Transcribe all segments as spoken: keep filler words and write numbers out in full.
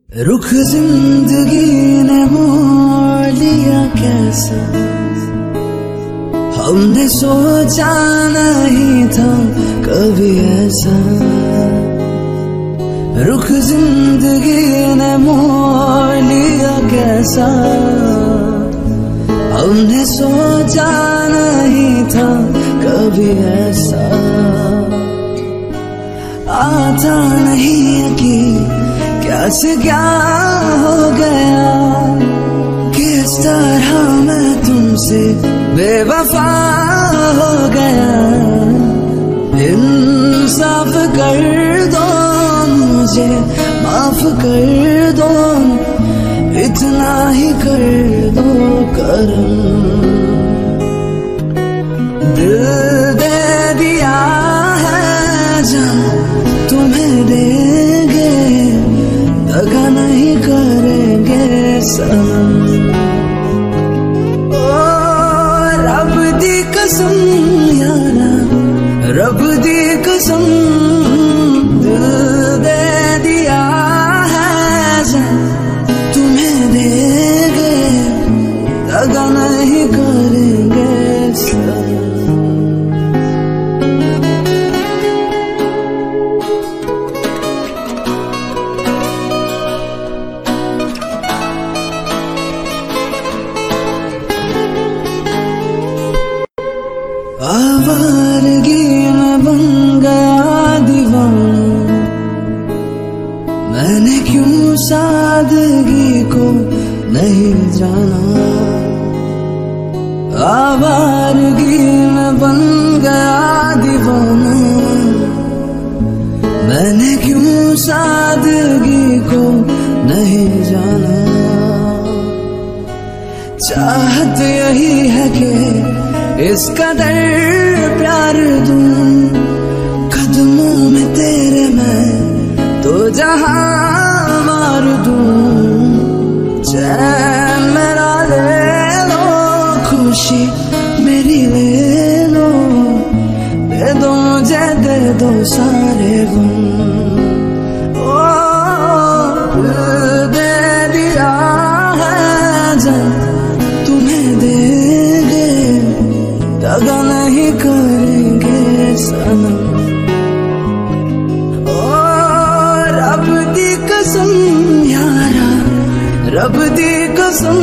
रुख जिंदगी ने मोड़ लिया कैसा, हमने सोचा नहीं था कभी ऐसा। रुख जिंदगी ने मोड़ लिया कैसा, हमने सोचा नहीं था कभी ऐसा। आता नहीं यकीन कैसे क्या हो गया, किस तरह मैं तुमसे बेवफा हो गया। इंसाफ कर दो मुझे, माफ कर दो, इतना ही कर दो करम। दिल दे दिया है जान तुम्हें देंगे, दगा नहीं करेंगे सनम। ओ रब दी कसम यारा, रब दी कसम, दिल दे दिया है जान तुम्हें देंगे, दगा नहीं करेंगे सनम। आवारगी में बन गया दीवाना, मैंने क्यों सादगी को नहीं जाना। आवारगी में बन गया दीवाना, मैंने क्यों सादगी को नहीं जाना। चाहत यही है कि इस कदर प्यार दूं, कदमों में तेरे मैं तो जहां मार दूं। चैन मेरा ले लो, खुशी मेरी ले लो, दे दो मुझे दे दो सारे गुम। ओ दे दिया है जान तुम्हें देंगे, दगा नहीं करेंगे सनम। ओ रब दी कसम यारा, रब दी कसम,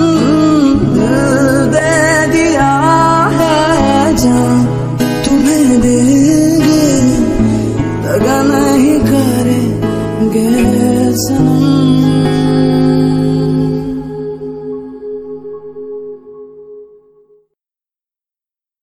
दिल दे दिया है जान तुम्हें देंगे, दगा नहीं करेंगे सनम।